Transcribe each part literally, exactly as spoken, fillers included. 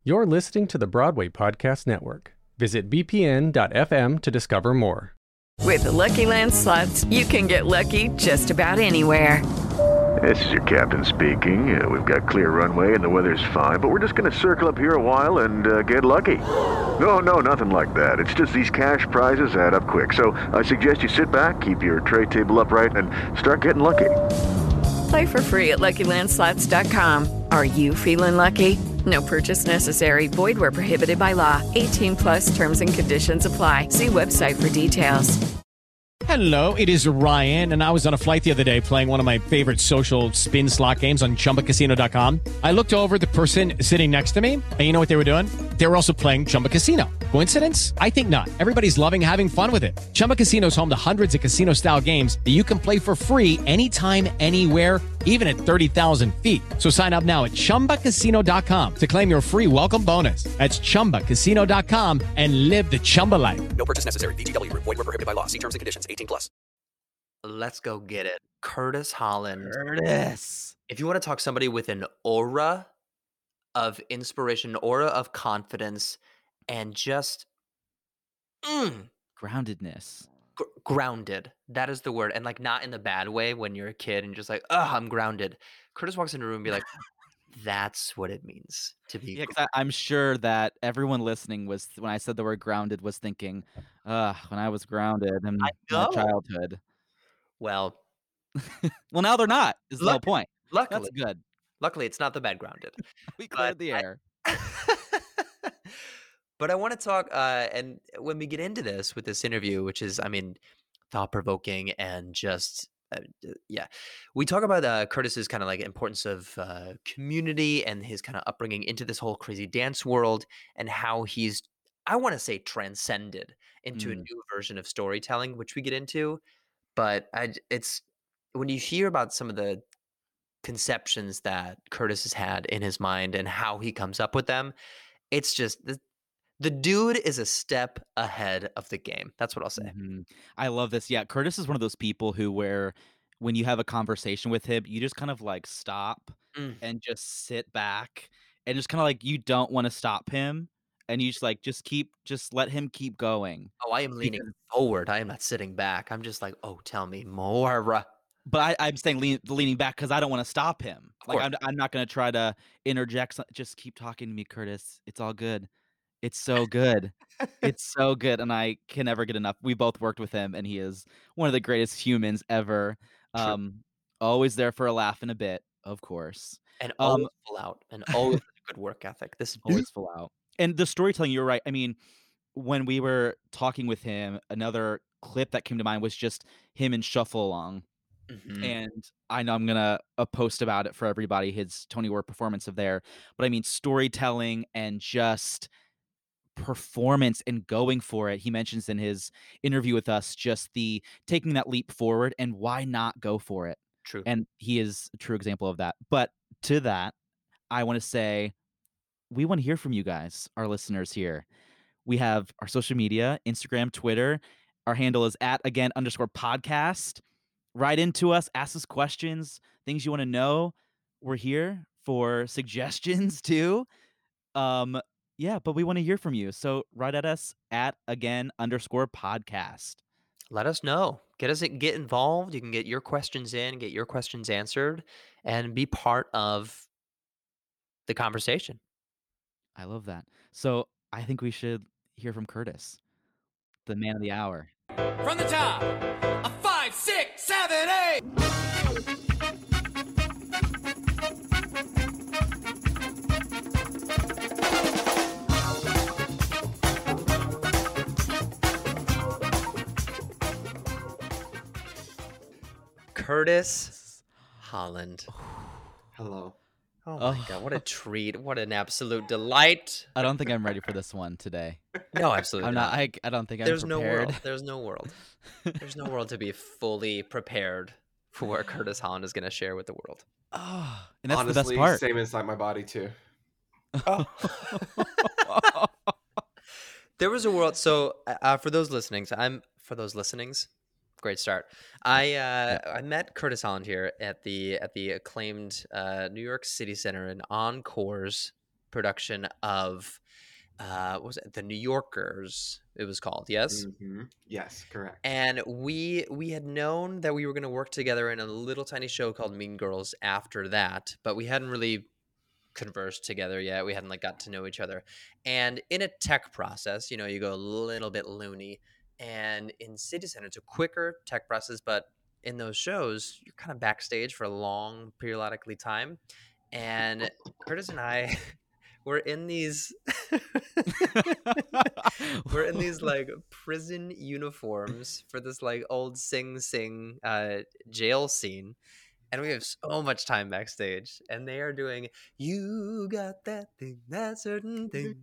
You're listening to the Broadway Podcast Network. Visit b p n dot f m to discover more. With the Lucky Land Slots, you can get lucky just about anywhere. This is your captain speaking. Uh, we've got clear runway and the weather's fine, but we're just going to circle up here a while and uh, get lucky. No, no, nothing like that. It's just these cash prizes add up quick. So I suggest you sit back, keep your tray table upright, and start getting lucky. Play for free at lucky land slots dot com. Are you feeling lucky? No purchase necessary. Void where prohibited by law. eighteen plus terms and conditions apply. See website for details. Hello, it is Ryan, and I was on a flight the other day playing one of my favorite social spin slot games on chumba casino dot com. I looked over at the person sitting next to me, and you know what they were doing? They were also playing Chumba Casino. Coincidence? I think not. Everybody's loving having fun with it. Chumba Casino is home to hundreds of casino-style games that you can play for free anytime, anywhere, even at thirty thousand feet. So sign up now at chumba casino dot com to claim your free welcome bonus. That's chumba casino dot com and live the Chumba life. No purchase necessary. V G W. Void where prohibited by law. See terms and conditions. eighteen plus. Let's go get it. Curtis Holland. Curtis. If you want to talk somebody with an aura of inspiration, aura of confidence, and just mm, Groundedness. gr- grounded. That is the word. And like not in the bad way when you're a kid and you're just like, oh, I'm grounded. Curtis walks into a room and be like, that's what it means to be. Yeah, because I'm sure that everyone listening was, when I said the word grounded, was thinking, uh, when I was grounded in I my know. childhood. Well, Well, now they're not, is the whole luck- point. luckily, That's good. luckly, it's not the bad grounded. We cleared But the I- air. But I want to talk, uh, and when we get into this with this interview, which is, I mean, thought provoking and just, uh, d- yeah, we talk about uh, Curtis's kind of like importance of uh, community and his kind of upbringing into this whole crazy dance world and how he's, I want to say, transcended into a Mm. new version of storytelling, which we get into. But I, j- it's when you hear about some of the conceptions that Curtis has had in his mind and how he comes up with them, it's just the, the dude is a step ahead of the game. That's what I'll say. Mhm. I love this. Yeah, Curtis is one of those people who, where when you have a conversation with him, you just kind of like stop Mm. and just sit back and just kind of like, you don't want to stop him. And you just like, just keep, just let him keep going. Oh, I am leaning forward. I am not sitting back. I'm just like, oh, tell me more. But I, I'm saying lean, leaning back because I don't want to stop him. Of Like course. I'm, I'm not going to try to interject. some- Just keep talking to me, Curtis. It's all good. It's so good. It's so good, and I can never get enough. We both worked with him, and he is one of the greatest humans ever. True. Um, always there for a laugh and a bit, of course. And Um, always full out and always with a good work ethic. This always full out. And the storytelling, you're right. I mean, when we were talking with him, another clip that came to mind was just him in Shuffle Along. Mhm. And I know I'm gonna uh, post about it for everybody, his Tony Award performance of there. But I mean, storytelling and just performance and going for it. He mentions in his interview with us just the taking that leap forward and why not go for it. True. And he is a true example of that. But to that, I want to say we want to hear from you guys, our listeners here. We have our social media, Instagram, Twitter. Our handle is at again underscore podcast. Write into us, ask us questions, things you want to know. We're here for suggestions too. Um, yeah, but we want to hear from you. So write at us at again underscore podcast. Let us know. Get us get involved. You can get your questions in, get your questions answered, and be part of the conversation. I love that. So I think we should hear from Curtis, the man of the hour. From the top, a five, six, seven, eight. Curtis Holland. Hello. Oh my Oh. god, what a treat. What an absolute delight. I don't think I'm ready for this one today. No, absolutely I'm not. not. I, I don't think I'm There's no prepared. world. There's no world. There's no world to be fully prepared for what Curtis Holland is going to share with the world. Oh, and that's Honestly, the best part. same inside my body too. There was a world. So, uh, for those listening, so I'm for those listenings. Great start. I uh, I met Curtis Holland here at the at the acclaimed uh, New York City Center in Encores production of uh, what was it? The New Yorkers, it was called, yes? Mm-hmm. Yes, correct. And we we had known that we were going to work together in a little tiny show called Mean Girls after that, but we hadn't really conversed together yet. We hadn't like got to know each other. And in a tech process, you know, you go a little bit loony. And in City Center, it's a quicker tech process, but in those shows, you're kind of backstage for a long periodically time. And Curtis and I we're in these we're in these like prison uniforms for this like old Sing Sing uh jail scene, and we have so much time backstage, and they are doing "You Got That Thing, That Certain Thing."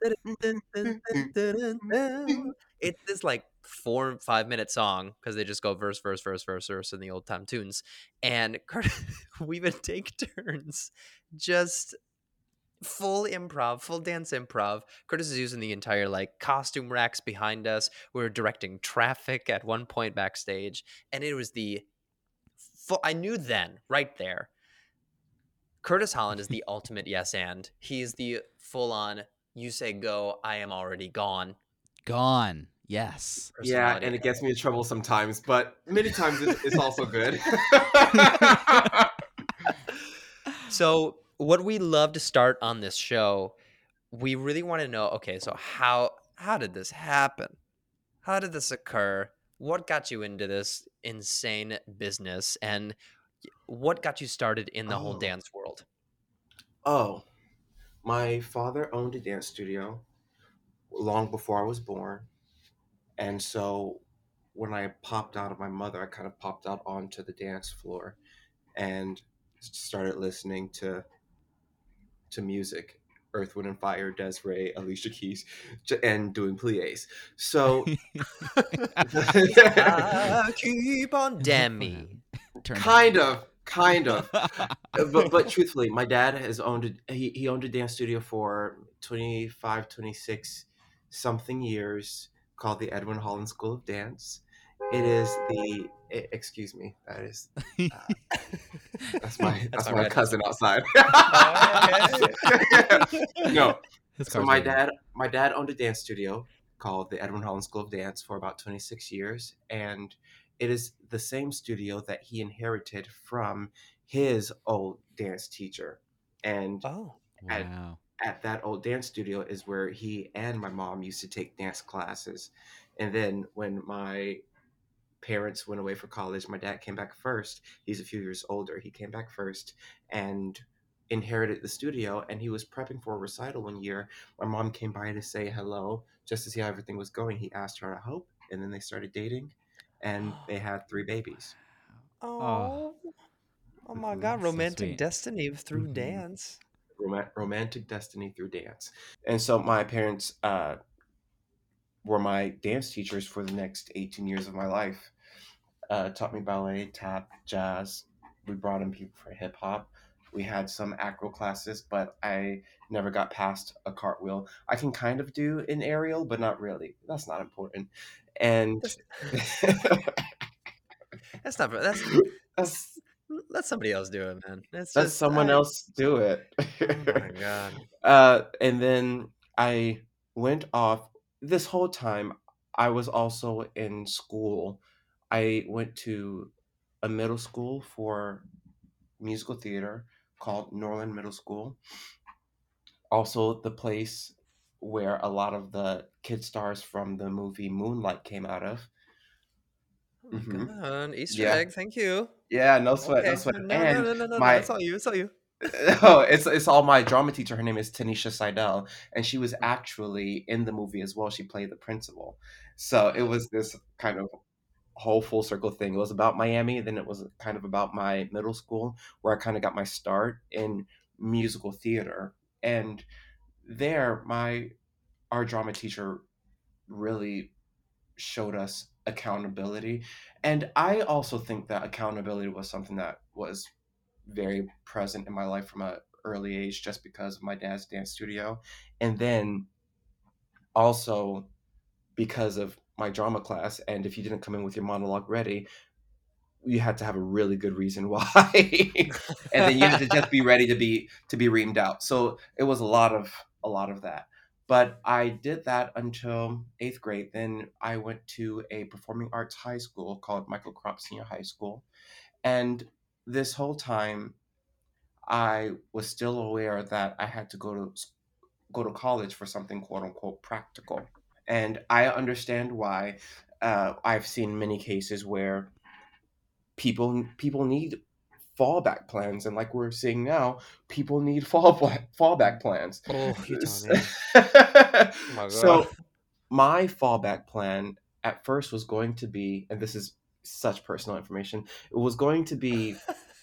It's this like four five minute song because they just go verse verse verse verse verse in the old time tunes, and we would take turns just full improv, full dance improv. Curtis is using the entire like costume racks behind us. We were directing traffic at one point backstage, and it was the full, I knew then, right there, Curtis Holland is the ultimate yes and. He's the full on, you say go, I am already gone. Gone. Yes. Yeah, and it gets me in trouble sometimes, but many times it's, it's also good. So what we love to start on this show, we really want to know, okay, so how how did this happen? How did this occur? What got you into this insane business, and what got you started in the oh. whole dance world? Oh, my father owned a dance studio long before I was born. And so when I popped out of my mother, I kind of popped out onto the dance floor and started listening to to music, Earth, Wind and Fire, Des'ree, Alicia Keys, and doing pliés. So I keep on Demi. Kind of, kind of. but but truthfully, my dad has owned a, he, he owned a dance studio for twenty-five, twenty-six something years called the Edwin Holland School of Dance. It is the excuse me, that is uh, that's my that's, that's my cousin outside. No. So my dad my dad owned a dance studio called the Edwin Holland School of Dance for about twenty-six years, and it is the same studio that he inherited from his old dance teacher. And oh, at, wow. at that old dance studio is where he and my mom used to take dance classes. And then when my parents went away for college, my dad came back first. He's a few years older. He came back first and inherited the studio, and he was prepping for a recital one year. My mom came by to say hello, just to see how everything was going. He asked her to help, and then they started dating. And they had three babies. Oh, oh my God! Romantic so destiny through mm-hmm. dance. Rom- romantic destiny through dance. And so my parents uh, were my dance teachers for the next eighteen years of my life. Uh, taught me ballet, tap, jazz. We brought in people for hip hop. We had some acro classes, but I never got past a cartwheel. I can kind of do an aerial, but not really. That's not important. And that's not that's that's let somebody else do it, man. That's let just, someone I, else do it. Oh my God. Uh, and then I went off. This whole time, I was also in school. I went to a middle school for musical theater called Norland Middle School. Also, the place where a lot of the kid stars from the movie Moonlight came out of. Oh my mm-hmm. God, Easter yeah. egg, thank you. Yeah, no sweat, okay. no sweat. No, and no, no, no, no, my, no, it's all you, it's all you. Oh, it's it's all my drama teacher. Her name is Tanisha Seidel, and she was actually in the movie as well. She played the principal. So it was this kind of whole full circle thing. It was about Miami, then it was kind of about my middle school, where I kind of got my start in musical theater. And there, my our drama teacher really showed us accountability. And I also think that accountability was something that was very present in my life from an early age, just because of my dad's dance studio. And then also because of my drama class. And if you didn't come in with your monologue ready, you had to have a really good reason why, and then you had to just be ready to be to be reamed out. So it was a lot of a lot of that. But I did that until eighth grade. Then I went to a performing arts high school called Michael Crop Senior High School, and this whole time I was still aware that I had to go to go to college for something quote unquote practical. And I understand why. Uh, I've seen many cases where people people need fallback plans, and like we're seeing now, people need fall fallback plans. Oh, you telling me? Oh my So god. my fallback plan at first was going to be, and this is such personal information, it was going to be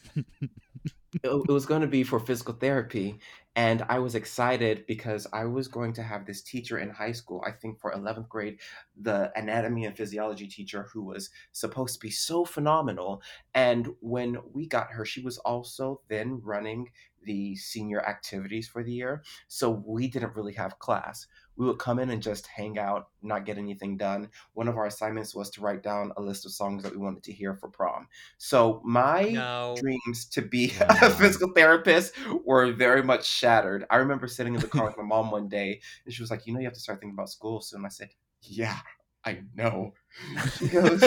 it, it was going to be for physical therapy. And I was excited because I was going to have this teacher in high school, I think for eleventh grade, the anatomy and physiology teacher who was supposed to be so phenomenal. And when we got her, she was also then running the senior activities for the year. So we didn't really have class. We would come in and just hang out, not get anything done. One of our assignments was to write down a list of songs that we wanted to hear for prom. So my No. dreams to be Wow. a physical therapist were very much shattered. I remember sitting in the car with my mom one day, and she was like, "You know, you have to start thinking about school soon." I said, "Yeah, I know." She goes,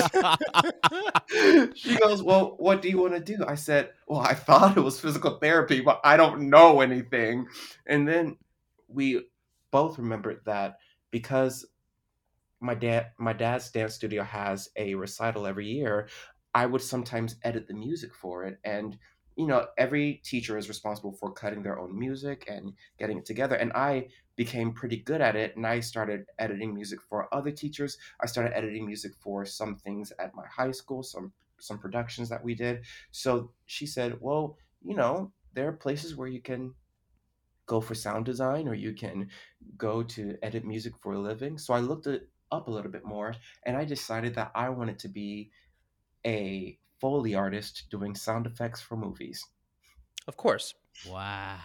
she goes, "Well, what do you want to do?" I said, "Well, I thought it was physical therapy, but I don't know anything." And then we both remembered that because my dad my dad's dance studio has a recital every year, I would sometimes edit the music for it. And you know, every teacher is responsible for cutting their own music and getting it together. And I became pretty good at it, and I started editing music for other teachers. I started editing music for some things at my high school, some some productions that we did. So she said, "Well, you know, there are places where you can go for sound design, or you can go to edit music for a living." So I looked it up a little bit more, and I decided that I wanted to be a Foley artist doing sound effects for movies. Of course. Wow.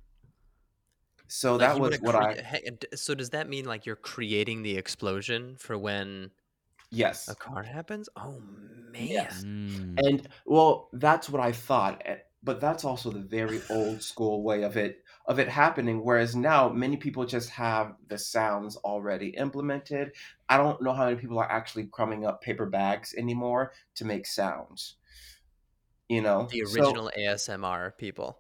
So Like that you want was to what I, create. So does that mean like you're creating the explosion for when yes, a car happens? Oh yes. man. Mm. And well, that's what I thought. eh, But that's also the very old school way of it of it happening. Whereas now many people just have the sounds already implemented. I don't know how many people are actually crumbing up paper bags anymore to make sounds. You know? The So original A S M R people.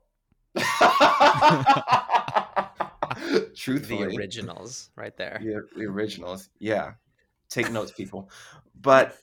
The truthfully, originals right there. the, the originals. Yeah. Take notes, people. But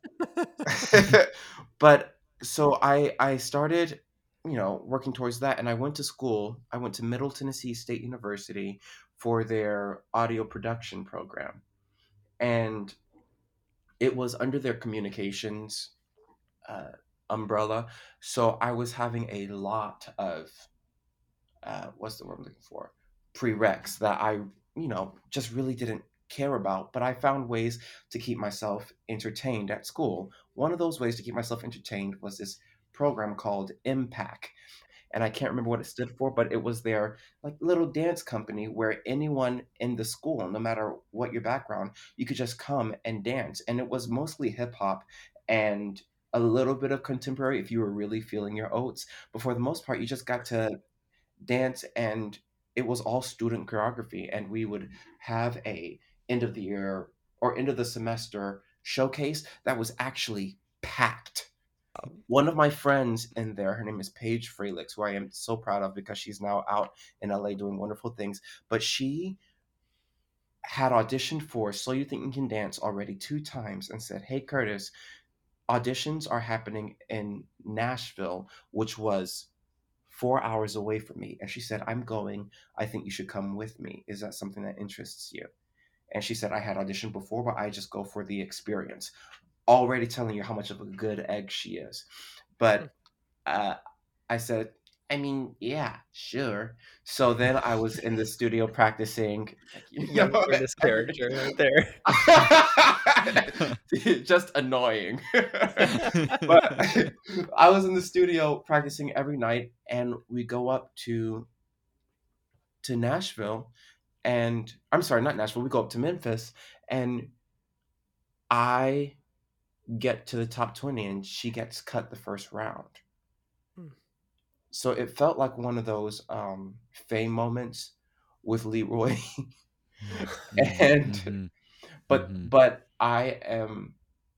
but so I I started, you know, working towards that, and I went to school. I went to Middle Tennessee State University for their audio production program. And it was under their communications uh, umbrella. So I was having a lot of uh, what's the word I'm looking for? Prereqs that I, you know, just really didn't care about, but I found ways to keep myself entertained at school. One of those ways to keep myself entertained was this program called Impact. And I can't remember what it stood for, but it was their like little dance company where anyone in the school, no matter what your background, you could just come and dance. And it was mostly hip hop and a little bit of contemporary if you were really feeling your oats. But for the most part, you just got to dance, and it was all student choreography. And we would have a end of the year or end of the semester showcase that was actually packed. One of my friends in there, her name is Paige Frelix, who I am so proud of because she's now out in L A doing wonderful things. But she had auditioned for So You Think You Can Dance already two times and said, "Hey, Curtis, auditions are happening in Nashville," which was four hours away from me. And she said, "I'm going. I think you should come with me. Is that something that interests you?" And she said, "I had auditioned before, but I just go for the experience." Already telling you how much of a good egg she is. Hmm. But uh, I said, "I mean, yeah, sure." So then I was in the studio practicing, like, you Young know, Curtis every character right there. just annoying. But I was in the studio practicing every night, and we go up to to Nashville, and I'm sorry, not Nashville. We go up to Memphis, and I get to the top twenty and she gets cut the first round. Hmm. So it felt like one of those um, fame moments with Leroy. and Mhm. but Mhm. but I am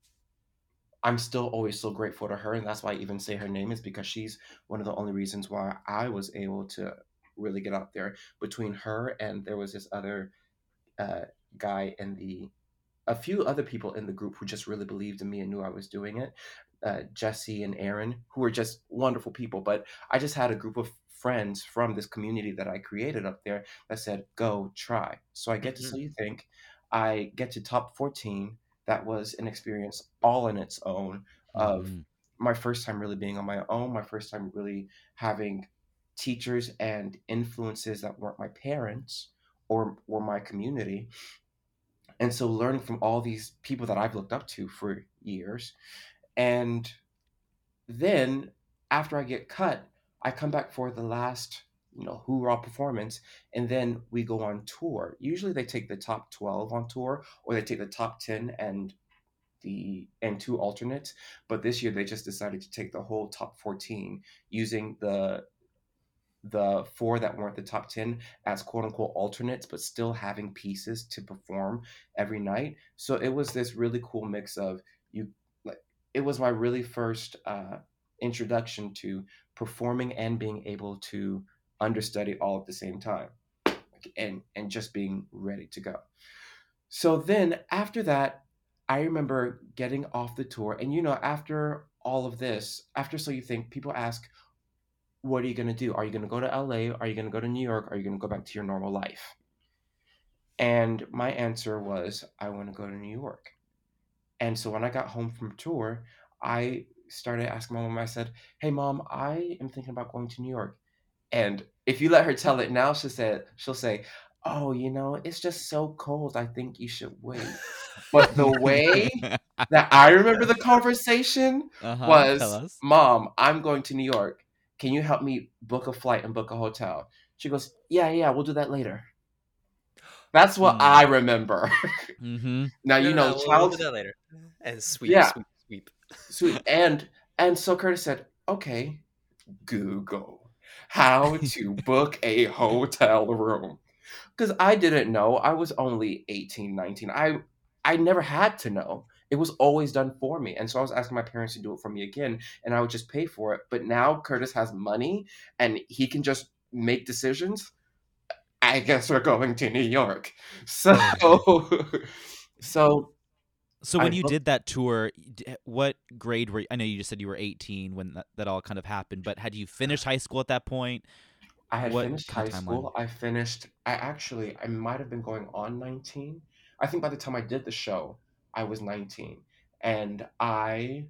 I'm still always so grateful to her, and that's why I even say her name is because she's one of the only reasons why I was able to really get out there. Between her and there was this other uh, guy in the a few other people in the group who just really believed in me and knew I was doing it. Uh, Jesse and Aaron, who were just wonderful people. But I just had a group of friends from this community that I created up there that said, go try. So I get to Mhm. So You Think. I get to top fourteen. That was an experience all in its own of Mhm. my first time really being on my own, my first time really having teachers and influences that weren't my parents or, or my community. And so learning from all these people that I've looked up to for years. And then after I get cut, I come back for the last, you know, hoorah performance, and then we go on tour. Usually they take the top twelve on tour, or they take the top ten and the and two alternates. But this year they just decided to take the whole top fourteen using the the four that weren't the top ten as quote unquote alternates, but still having pieces to perform every night. So it was this really cool mix of you, like, it was my really first uh, introduction to performing and being able to understudy all at the same time, and, and just being ready to go. So then after that, I remember getting off the tour. And, you know, after all of this, after So You Think, people ask, what are you going to do? Are you going to go to L A? Are you going to go to New York? Are you going to go back to your normal life? And my answer was, I want to go to New York. And so when I got home from tour, I started asking my mom, I said, hey, mom, I am thinking about going to New York. And if you let her tell it now, she said, she'll say, oh, you know, it's just so cold. I think you should wait. But the way that I remember the conversation Uh-huh. Tell was, us. Mom, I'm going to New York. Can you help me book a flight and book a hotel? She goes, yeah, yeah, we'll do that later. That's what Hmm. I remember. Mhm. Now, No, you no, know, no. We'll, we'll do child, that later. And sweep, yeah, sweep, sweep. sweet. And and so Curtis said, okay, Google how to book a hotel room. Because I didn't know. I was only eighteen, nineteen. I I never had to know. It was always done for me. And so I was asking my parents to do it for me again, and I would just pay for it. But now Curtis has money and he can just make decisions. I guess we're going to New York. So so So I when you booked. did that tour, d- what grade were you? I know you just said you were eighteen when that, that all kind of happened, but had you finished high school at that point? I had What finished kind high of timeline? school. I finished. I actually. I might have been going on nineteen. I think by the time I did the show, I was nineteen, and I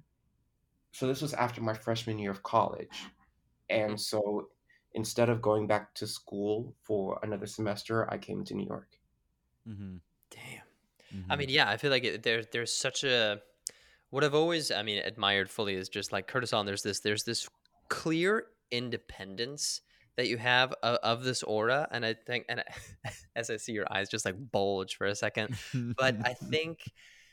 so this was after my freshman year of college. Mm. And so instead of going back to school for another semester, I came to New York. Mm-hmm. Damn. I Mm-hmm. mean, yeah, I feel like it, there, there's such a what I've always, I mean, admired fully is just like Curtis on. There's this, there's this clear independence that you have of, of this aura, and I think, and I, as I see your eyes just like bulge for a second, but I think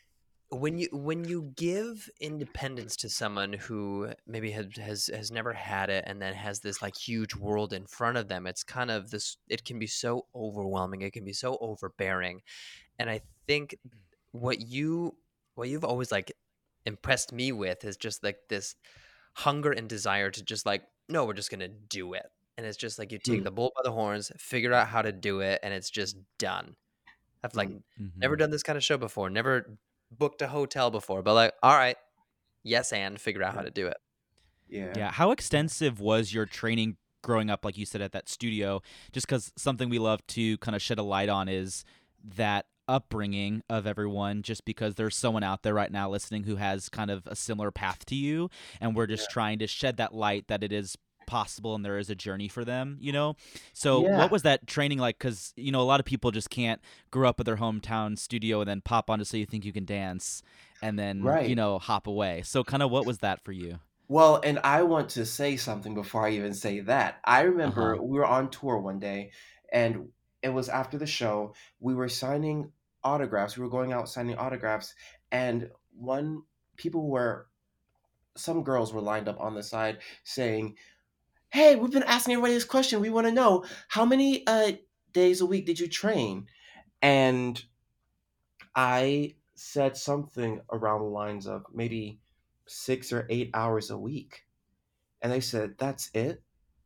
when you when you give independence to someone who maybe has has has never had it and then has this like huge world in front of them, it's kind of this. It can be so overwhelming. It can be so overbearing, and I think what you what you've always like impressed me with is just like this hunger and desire to just like, no, we're just gonna do it. And it's just like you take Hmm, the bull by the horns, figure out how to do it, and it's just done. I've like hmm. never Mm-hmm. done this kind of show before, never booked a hotel before, but like, all right, yes, and figure out how Yeah. to do it. Yeah. Yeah. How extensive was your training growing up, like you said, at that studio? Just because something we love to kind of shed a light on is that upbringing of everyone, just because there's someone out there right now listening who has kind of a similar path to you. And we're just trying to shed that light that it is possible and there is a journey for them, you know? So what Yeah. was that training like? Because, you know, a lot of people just can't grow up at their hometown studio and then pop onto So You Think You Can Dance and then, you Right. know, hop away. So kind of what was that for you? Well, and I want to say something before I even say that. I Uh-huh. remember we were on tour one day, and it was after the show. We were signing autographs. We were going out signing autographs, and one people were, some girls were lined up on the side saying, "Hey, we've been asking everybody this question. We want to know how many uh, days a week did you train?" And I said something around the lines of maybe six or eight hours a week. And they said, "That's it?"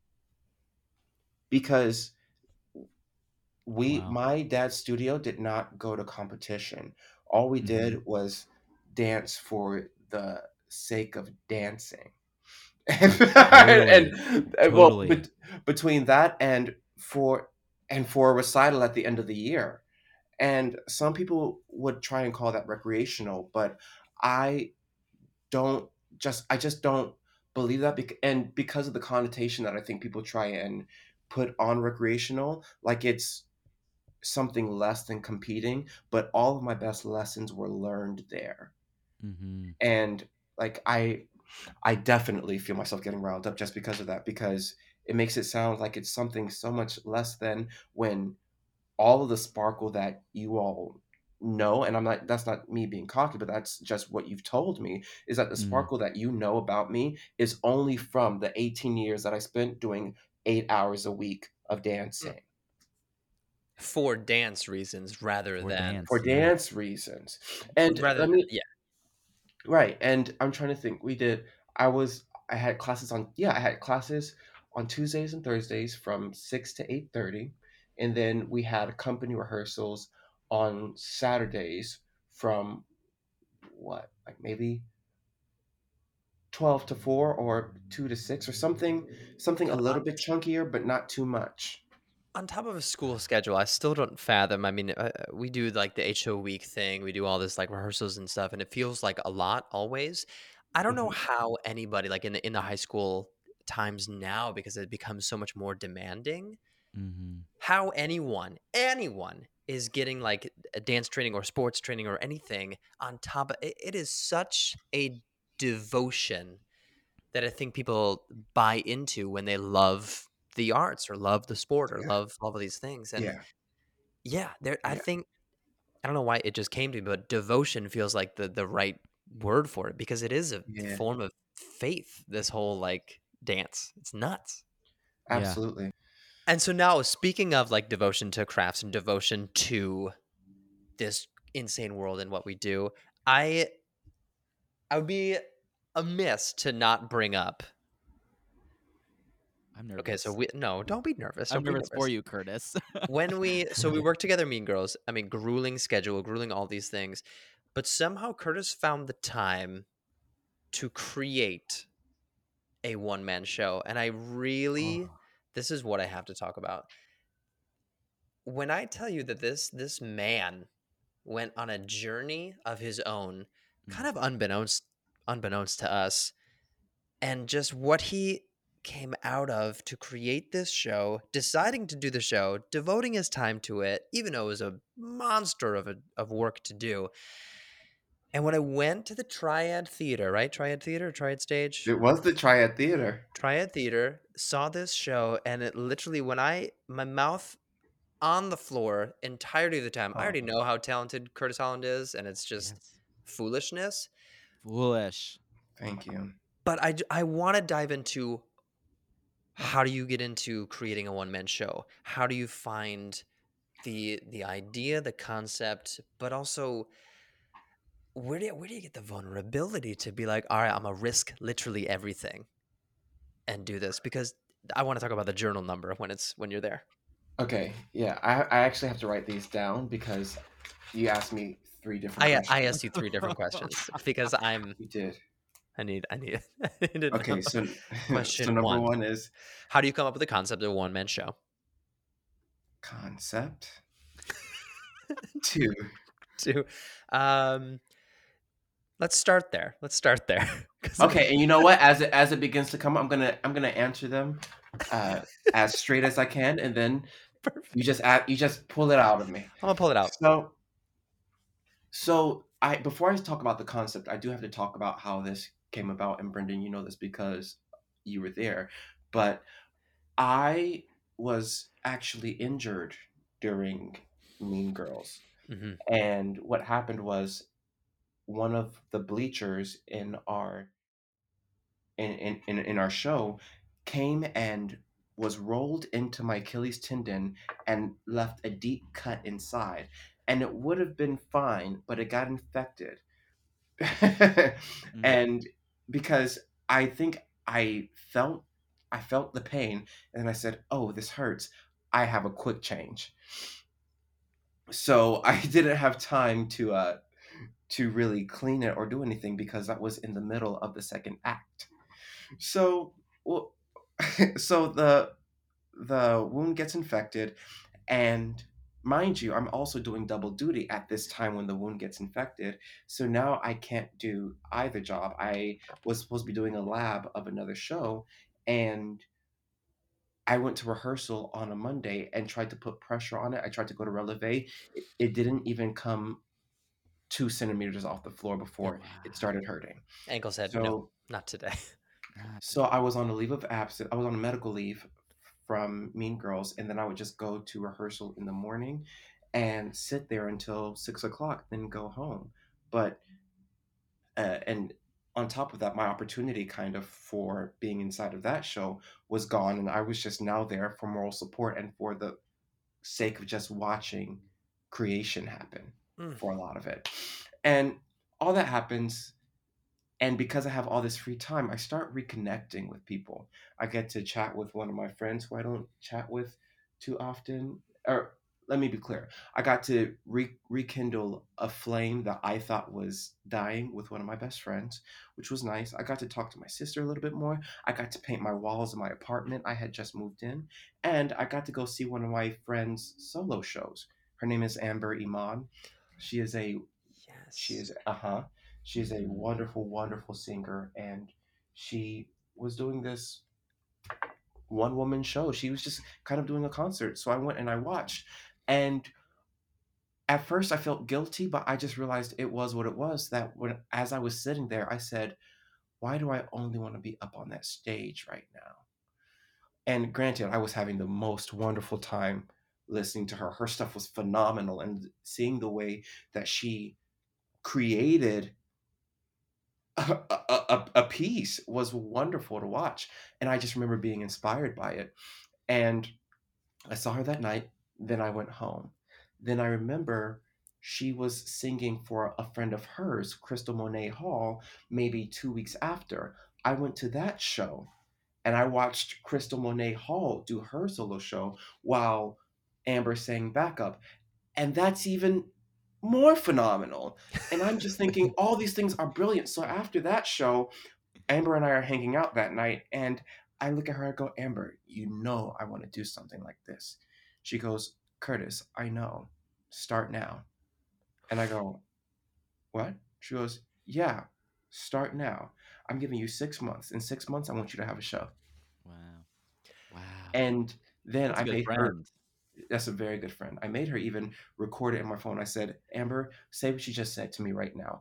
Because we, Wow. my dad's studio did not go to competition. All we Mhm. did was dance for the sake of dancing. and, Totally. and, and, well, Totally. bet- between that and for and for a recital at the end of the year. And some people would try and call that recreational, but I don't just I just don't believe that bec- and because of the connotation that I think people try and put on recreational, like it's something less than competing, but all of my best lessons were learned there. Mhm. And like I I definitely feel myself getting riled up just because of that, because it makes it sound like it's something so much less than, when all of the sparkle that you all know, and I'm not, that's not me being cocky, but that's just what you've told me, is that the Mm. sparkle that you know about me is only from the eighteen years that I spent doing eight hours a week of dancing. For dance reasons rather For than dance, For yeah. dance reasons. And rather let than me, yeah. right, and I'm trying to think. We did. I was. I had classes on. Yeah, I had classes on Tuesdays and Thursdays from six to eight thirty, and then we had company rehearsals on Saturdays from what, like maybe twelve to four or two to six or something, something a So little bit chunkier, but not too much. on top of a school schedule, I still don't fathom. I mean, uh, we do like the H O week thing. We do all this like rehearsals and stuff, and it feels like a lot always. I don't know Mhm. how anybody like in the in the high school times now, because it becomes so much more demanding. Mhm. How anyone anyone is getting like a dance training or sports training or anything on top of it, it is such a devotion that I think people buy into when they love the arts or love the sport or Yeah, love all of these things. And yeah, yeah, there I yeah, think I don't know why it just came to me, but devotion feels like the the right word for it, because it is a yeah. form of faith, this whole like dance. It's nuts. Yeah. Absolutely. And so now, speaking of like devotion to crafts and devotion to this insane world and what we do, I I would be amiss to not bring up. I'm Okay, so nervous. we no, don't be nervous. I'm Don't be nervous for nervous. you, Curtis. When we so we work together, Mean Girls. I mean, grueling schedule, grueling all these things, but somehow Curtis found the time to create a one man show, and I really, Oh, this is what I have to talk about. When I tell you that this this man went on a journey of his own, kind Mm. of unbeknownst unbeknownst to us, and just what he came out of to create this show, deciding to do the show, devoting his time to it, even though it was a monster of a, of work to do. And when I went to the Triad Theater, right? Triad Theater, Triad Stage, it was the Triad Theater. Triad Theater, saw this show, and it literally, when I, my mouth on the floor entirety of the time, I Oh, already know how talented Curtis Holland is, and it's just Yes. foolishness. Foolish. thank you. But I, I want to dive into, how do you get into creating a one man show? How do you find the the idea, the concept, but also where do you, where do you get the vulnerability to be like, all right, I'm gonna risk literally everything and do this? Because I want to talk about the journal number when it's when you're there. Okay, yeah, I I actually have to write these down because you asked me three different I I questions. asked you three different questions because I'm You did. I need I need, I need to know. Okay, so so Question number one: one is how do you come up with the concept of a one man show? concept. Two. Two, um, let's start there. Let's start there. 'Cause Okay, and you know what? As it as it begins to come, I'm gonna I'm gonna answer them uh, as straight as I can, and then you just add, you just pull it out of me. I'm gonna pull it out. So so I before I talk about the concept, I do have to talk about how this came about. And Brendan, you know this because you were there, but I was actually injured during Mean Girls. Mhm. And what happened was one of the bleachers in our in, in, in, in our show came and was rolled into my Achilles tendon and left a deep cut inside. And it would have been fine, but it got infected. And because I think I felt I felt the pain, and I said, "Oh, this hurts. I have a quick change." So I didn't have time to uh to really clean it or do anything because that was in the middle of the second act. So, well, so the the wound gets infected, and mind you, I'm also doing double duty at this time when the wound gets infected. So now I can't do either job. I was supposed to be doing a lab of another show, and I went to rehearsal on a Monday and tried to put pressure on it. I tried to go to releve. It, it didn't even come two centimeters off the floor before it started hurting. Ankle said, So, no, not today. so I was on a leave of absence. I was on a medical leave from Mean Girls, and then I would just go to rehearsal in the morning and sit there until six o'clock, then go home. But uh, and on top of that, my opportunity kind of for being inside of that show was gone, and I was just now there for moral support and for the sake of just watching creation happen Mm. for a lot of it. And all that happens, and because I have all this free time, I start reconnecting with people. I get to chat with one of my friends who I don't chat with too often. Or let me be clear. I got to re- rekindle a flame that I thought was dying with one of my best friends, which was nice. I got to talk to my sister a little bit more. I got to paint my walls in my apartment. I had just moved in. And I got to go see one of my friend's solo shows. Her name is Amber Iman. She is a Yes. she is uh-huh. She is a wonderful, wonderful singer, and she was doing this one woman show. She was just kind of doing a concert. So I went and I watched. And at first I felt guilty, but I just realized it was what it was. That when as I was sitting there, I said, why do I only want to be up on that stage right now? And granted, I was having the most wonderful time listening to her. Her stuff was phenomenal, and seeing the way that she created a, a, a, a piece was wonderful to watch. And I just remember being inspired by it. And I saw her that night. Then I went home. Then I remember she was singing for a friend of hers, Crystal Monet Hall, maybe two weeks after. I went to that show and I watched Crystal Monet Hall do her solo show while Amber sang backup. And that's even more phenomenal. And I'm just thinking all these things are brilliant. So after that show, Amber and I are hanging out that night, and I look at her, I go, Amber, you know I want to do something like this. She goes, Curtis, I know. Start now. And I go, what? She goes, yeah, start now. I'm giving you six months. In six months, I want you to have a show. Wow. Wow. And then That's a I good made her. friend. That's a very good friend. I made her even record it in my phone. I said, Amber, say what you just said to me right now.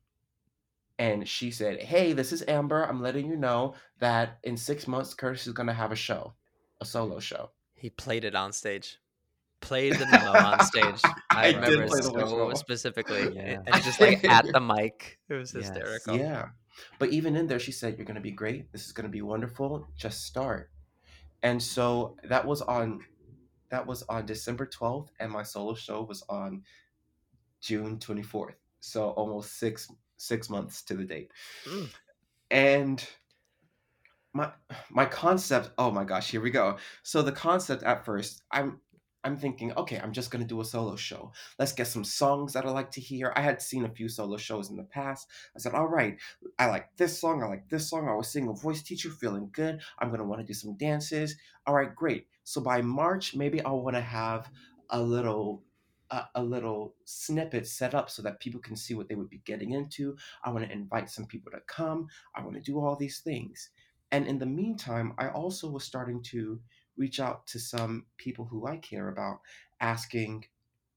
And she said, hey, this is Amber. I'm letting you know that in six months, Curtis is going to have a show, a solo show. He played it on stage. Played the memo on stage. I, I remember did play the so whistle. specifically. Yeah. And just like at the mic. It was Yes. hysterical. Yeah. But even in there, she said, you're going to be great. This is going to be wonderful. Just start. And so that was on that was on December twelfth, and my solo show was on June twenty-fourth. So almost six six months to the date. Mm. And my my concept, oh my gosh, here we go. So the concept at first, I'm I'm thinking, okay, I'm just gonna do a solo show. Let's get some songs that I like to hear. I had seen a few solo shows in the past. I said, all right, I like this song, I like this song. I was seeing a voice teacher, feeling good. I'm gonna want to do some dances. All right, great. So by March, maybe I'll want to have a little a, a little snippet set up so that people can see what they would be getting into. I want to invite some people to come. I want to do all these things. And in the meantime, I also was starting to reach out to some people who I care about, asking,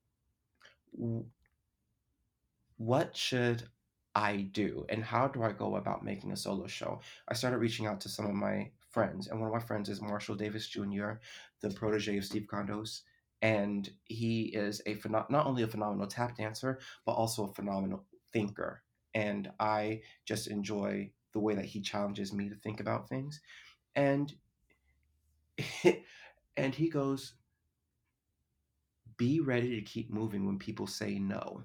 what should I do? And how do I go about making a solo show? I started reaching out to some of my friends, and one of my friends is Marshall Davis Junior, the protege of Steve Condos. And he is a phenom- not only a phenomenal tap dancer, but also a phenomenal thinker and I just enjoy the way that he challenges me to think about things. And and he goes, "Be ready to keep moving when people say no."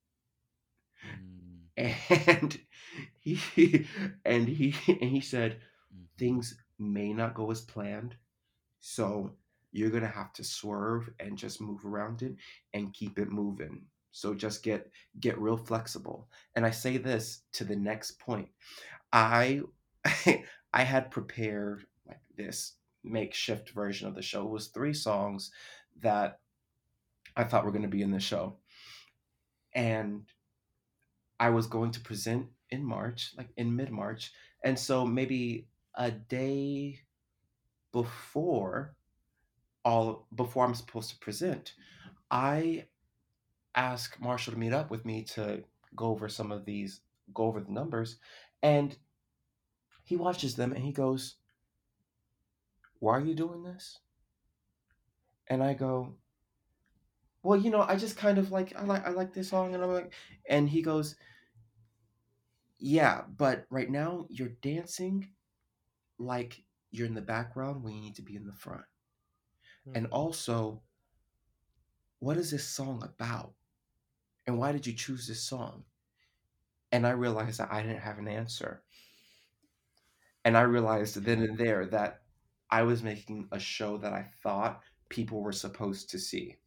Mm, And he and he and he said, mhm. "Things may not go as planned, so you're gonna have to swerve and just move around it and keep it moving. So just get get real flexible." And I say this to the next point. I I had prepared like this makeshift version of the show. It was three songs that I thought were going to be in the show. And I was going to present in March, like in mid-March. And so maybe a day before all before I'm supposed to present, I ask Marshall to meet up with me to go over some of these, go over the numbers, and he watches them and he goes, "Why are you doing this?" And I go, "Well, you know, I just kind of like I like I like this song," and I'm like, and he goes, "Yeah, but right now you're dancing like you're in the background when you need to be in the front. And also, what is this song about? And why did you choose this song?" And I realized that I didn't have an answer. And I realized then and there that I was making a show that I thought people were supposed to see.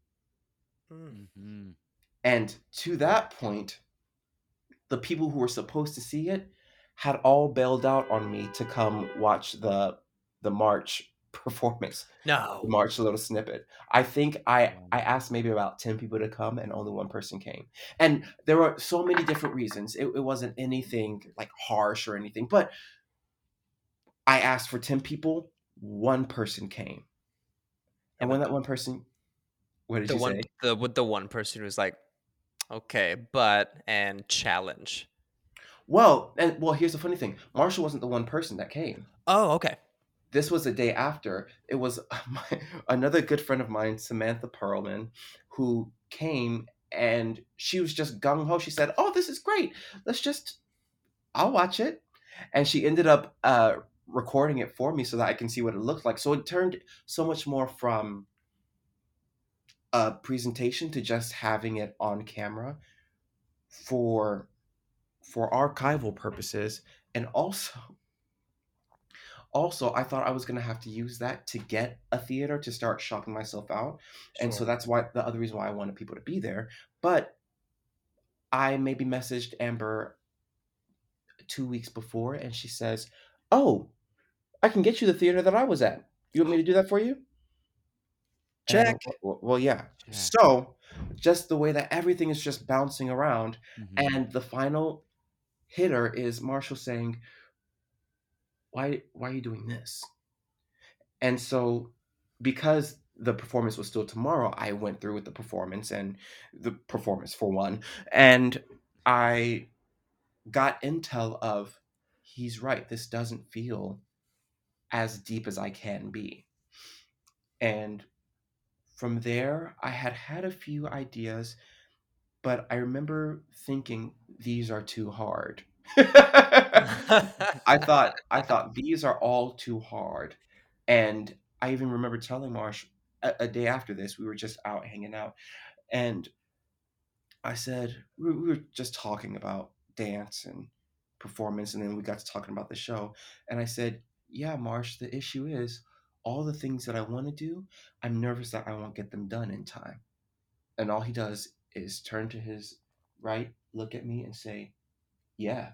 Mhm. And to that point, the people who were supposed to see it had all bailed out on me to come watch the the March performance, the No. March little snippet. I think I Wow. I asked maybe about ten people to come and only one person came. And there were so many different reasons. It, it wasn't anything like harsh or anything, but I asked for ten people, one person came. Yeah, And when but that one person, what did the you one say? the with the one person who's like, okay, but and challenge. Well, and well, here's the funny thing. Marshall wasn't the one person that came. Oh, okay. This was a day after. It was my, another good friend of mine, Samantha Perlman, who came and she was just gung ho. She said, "Oh, this is great. Let's just, I'll watch it." And she ended up uh, recording it for me so that I can see what it looked like. So it turned so much more from a presentation to just having it on camera for for archival purposes. And also also I thought I was going to have to use that to get a theater to start shopping myself out. And so Sure. that's why the other reason why I wanted people to be there. But I maybe messaged Amber two weeks before and she says, "Oh, I can get you the theater that I was at. You want me to do that for you?" And I Check. go, "Well, well, yeah." Check. So just the way that everything is just bouncing around, Mhm. and the final hitter is Marshall saying, "Why, why are you doing this?" And so, because the performance was still tomorrow, I went through with the performance and the performance for one, and I got intel of he's right. This doesn't feel as deep as I can be, and from there, I had had a few ideas, but I remember thinking these are too hard. I thought I thought these are all too hard. And I even remember telling Marsh a, a day after this, we were just out hanging out, and I said we, we were just talking about dance and performance, and then we got to talking about the show, and I said, "Yeah, Marsh, the issue is all the things that I want to do, I'm nervous that I won't get them done in time." And all he does is turn to his right, look at me, and say, "Yeah."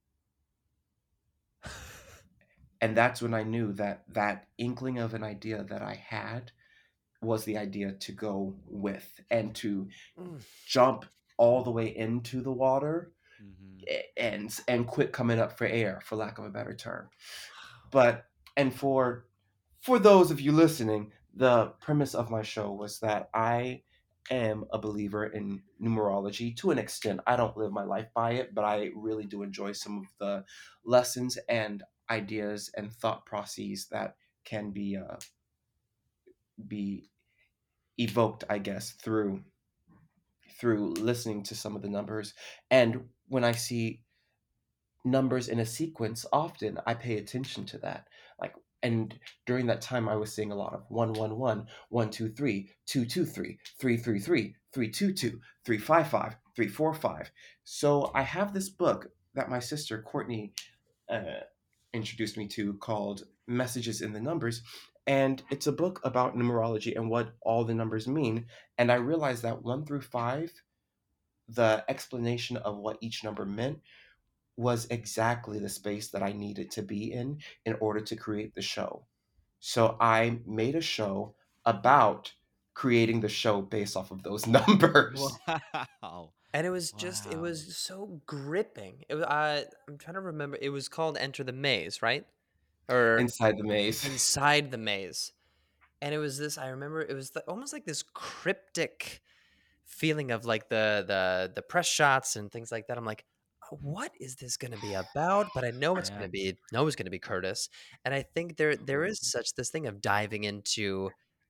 And that's when I knew that that inkling of an idea that I had was the idea to go with and to jump all the way into the water Mhm. and and quit coming up for air, for lack of a better term. But and for for those of you listening, the premise of my show was that I am a believer in numerology to an extent. I don't live my life by it, but I really do enjoy some of the lessons and ideas and thought processes that can be uh, be evoked, I guess, through through listening to some of the numbers. And when I see numbers in a sequence, often I pay attention to that. Like, and during that time, I was seeing a lot of one, one, one, one, two, three, two, two, three, three, three, three, three, two, two, three, five, five, three, four, five. So I have this book that my sister Courtney uh, introduced me to called Messages in the Numbers. And it's a book about numerology and what all the numbers mean. And I realized that one through five, the explanation of what each number meant was exactly the space that I needed to be in in order to create the show. So I made a show about creating the show based off of those numbers. Wow. And it was just, it Wow. was so gripping. It was, uh, I'm trying to remember. It was called Enter the Maze, right? Or Inside the Maze. Inside the Maze. And it was this, I remember it was the, almost like this cryptic feeling of like the the the press shots and things like that. I'm like, what is this going to be about? But I know it's Yeah. going to be, know it's going to be Curtis. And I think there there is such this thing of diving into,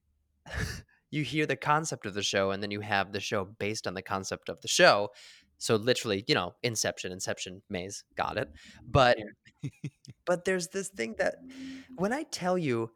you hear the concept of the show and then you have the show based on the concept of the show. So literally, you know, Inception, Inception, Maze, got it. But but there's this thing that when I tell you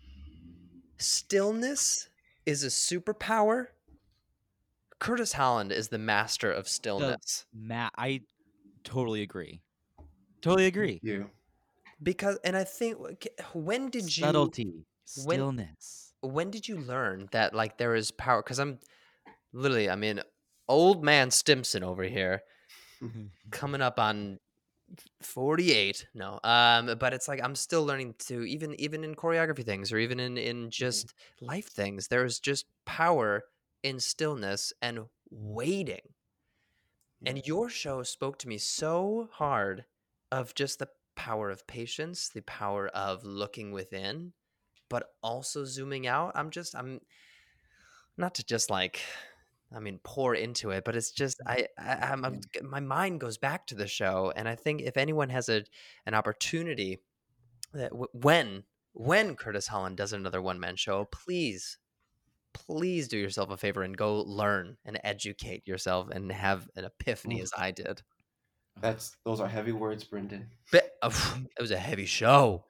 stillness is a superpower, Curtis Holland is the master of The stillness. ma- I totally agree. Totally agree. You. Because, and I think, when did you, Subtlety, when stillness. when did you learn that like there is power? Because I'm literally, I mean, old man Stimson over here, coming up on forty-eight. No, um, but it's like I'm still learning to even even in choreography things or even in in just life things. There's just power in stillness and waiting. And your show spoke to me so hard of just the power of patience, the power of looking within, but also zooming out. I'm just, I'm not to just like, I mean, pour into it, but it's just, I, I I'm, I'm, my mind goes back to the show. And I think if anyone has a, an opportunity that w- when, when Curtis Holland does another one man show, please, please do yourself a favor and go learn and educate yourself and have an epiphany Ooh. as I did. That's those are heavy words, Brendan. But, oh, it was a heavy show.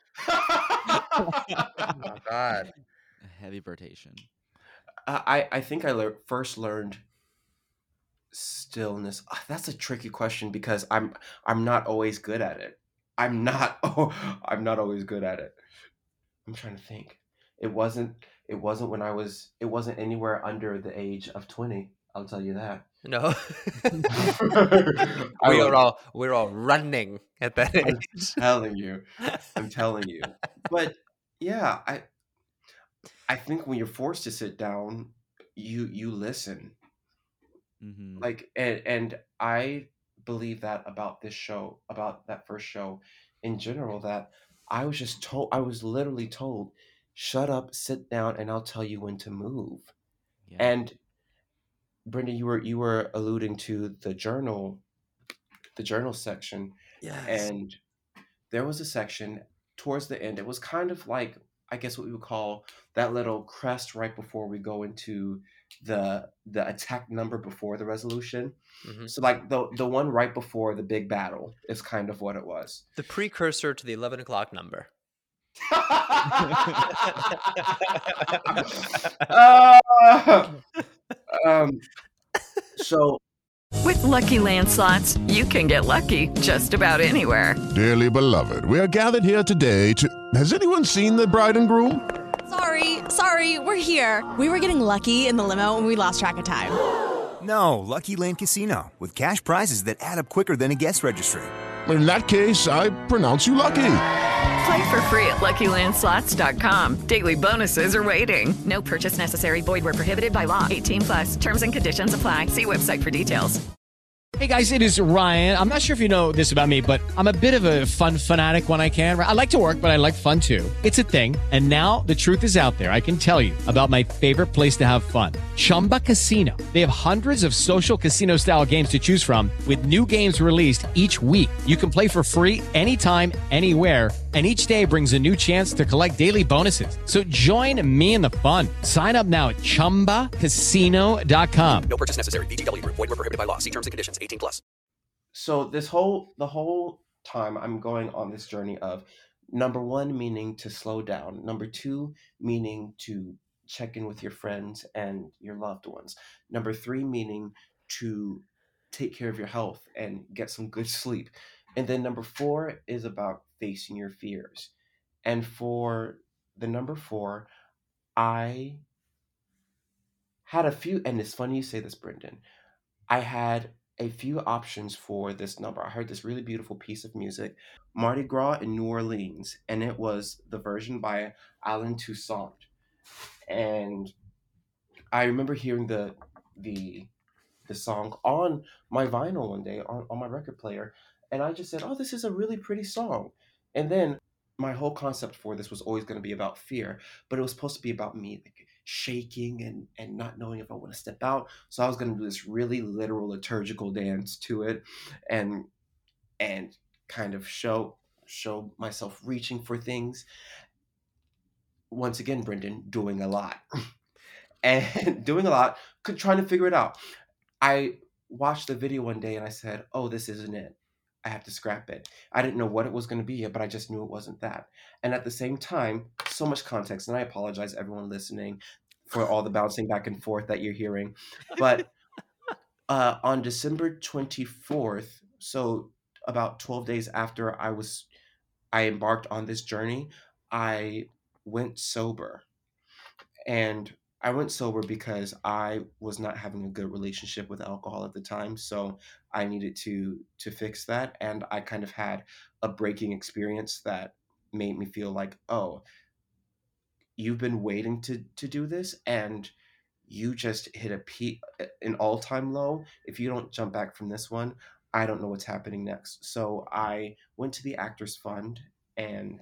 Oh my God. A heavy rotation. I I think I lear- first learned stillness. Ah, That's a tricky question because I'm I'm not always good at it. I'm not oh, I'm not always good at it. I'm trying to think. It wasn't it wasn't when I was it wasn't anywhere under the age of twenty. I'll tell you that. No. I we are was, all we're all running at that I'm age. telling you. I'm telling you. But yeah, I I think when you're forced to sit down, you you listen. Mm-hmm. Like and and I believe that about this show, about that first show in general, that I was just told I was literally told, shut up, sit down, and I'll tell you when to move. Yeah. And Brenda, you were you were alluding to the journal, the journal section, Yes. and there was a section towards the end. It was kind of like, I guess what we would call that little crest right before we go into the the attack number before the resolution. Mhm. So like the the one right before the big battle is kind of what it was. The precursor to the eleven o'clock number. Ah! um, so With Lucky Land Slots, you can get lucky just about anywhere. Dearly beloved, we are gathered here today to... Has anyone seen the bride and groom? Sorry, sorry, we're here. We were getting lucky in the limo and we lost track of time. No, Lucky Land Casino, with cash prizes that add up quicker than a guest registry. In that case, I pronounce you lucky. Play for free at Lucky Land Slots dot com. Daily bonuses are waiting. No purchase necessary. Void where prohibited by law. eighteen plus. Terms and conditions apply. See website for details. Hey guys, it is Ryan. I'm not sure if you know this about me, but I'm a bit of a fun fanatic when I can. I like to work, but I like fun too. It's a thing. And now the truth is out there. I can tell you about my favorite place to have fun. Chumba Casino. They have hundreds of social casino style games to choose from with new games released each week. You can play for free anytime, anywhere, And each day brings a new chance to collect daily bonuses. So join me in the fun. Sign up now at chumba casino dot com. No purchase necessary. V G W Group. Void where prohibited by law. See terms and conditions. eighteen plus. So this whole the whole time I'm going on this journey of number one meaning to slow down, number two meaning to check in with your friends and your loved ones, number three meaning to take care of your health and get some good sleep, and then number four is about facing your fears. And for the number four, I had a few, and it's funny you say this, Brendan. I had a few options for this number. I heard this really beautiful piece of music, Mardi Gras in New Orleans, and it was the version by Alan Toussaint. And I remember hearing the the the song on my vinyl one day on, on my record player, and I just said, oh, this is a really pretty song. And then my whole concept for this was always going to be about fear, but it was supposed to be about me like, shaking and, and not knowing if I want to step out. So I was going to do this really literal liturgical dance to it and and kind of show show myself reaching for things. Once again, Brendan, doing a lot. and doing a lot, trying to figure it out. I watched the video one day and I said, oh, this isn't it. I have to scrap it. I didn't know what it was going to be yet, but I just knew it wasn't that. And at the same time, so much context, and I apologize everyone listening for all the bouncing back and forth that you're hearing. But uh, on December twenty-fourth, so about twelve days after I was, I embarked on this journey, I went sober. And I went sober because I was not having a good relationship with alcohol at the time. So I needed to to fix that. And I kind of had a breaking experience that made me feel like, oh, you've been waiting to to do this and you just hit a peak, an all-time low. If you don't jump back from this one, I don't know what's happening next. So I went to the Actors Fund and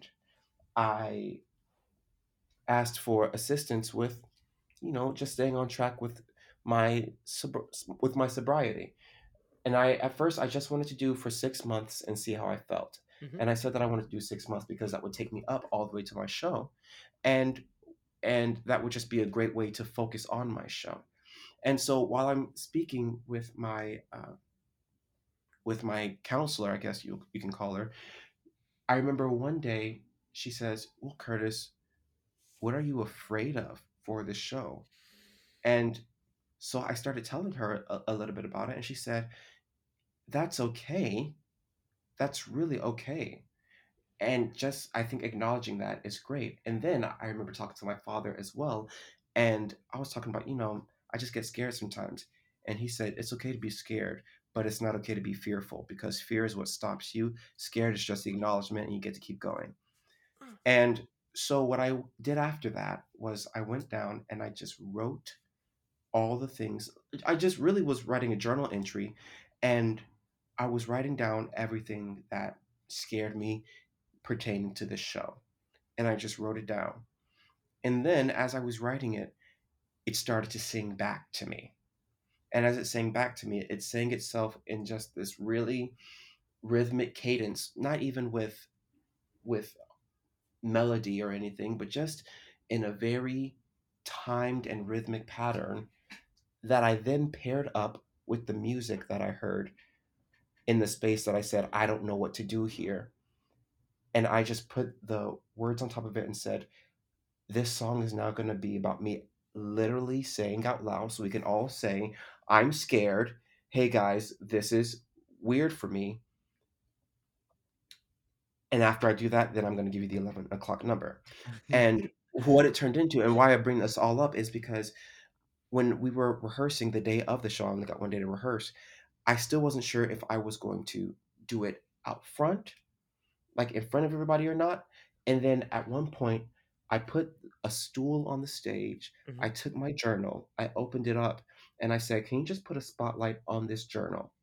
I asked for assistance with, you know, just staying on track with my with my sobriety. And I, at first, I just wanted to do for six months and see how I felt. Mm-hmm. And I said that I wanted to do six months because that would take me up all the way to my show. And, and that would just be a great way to focus on my show. And so while I'm speaking with my, uh, with my counselor, I guess you, you can call her, I remember one day she says, well, Curtis, what are you afraid of for the show? And so I started telling her a, a little bit about it, and she said, that's okay. That's really okay. And just, I think acknowledging that is great. And then I remember talking to my father as well, and I was talking about, you know, I just get scared sometimes. And he said, it's okay to be scared, but it's not okay to be fearful, because fear is what stops you. Scared is just the acknowledgement, and you get to keep going. And so what I did after that was I went down and I just wrote all the things. I just really was writing a journal entry, and I was writing down everything that scared me pertaining to this show. And I just wrote it down. And then as I was writing it, it started to sing back to me. And as it sang back to me, it sang itself in just this really rhythmic cadence, not even with with melody or anything, but just in a very timed and rhythmic pattern that I then paired up with the music that I heard in the space that I said, I don't know what to do here. And I just put the words on top of it and said, this song is now going to be about me literally saying out loud, so we can all say, I'm scared. Hey guys, this is weird for me. And after I do that, then I'm going to give you the eleven o'clock number. And what it turned into, and why I bring this all up, is because when we were rehearsing the day of the show, I only got one day to rehearse, I still wasn't sure if I was going to do it out front, like in front of everybody or not. And then at one point, I put a stool on the stage. Mm-hmm. I took my journal, I opened it up, and I said, can you just put a spotlight on this journal?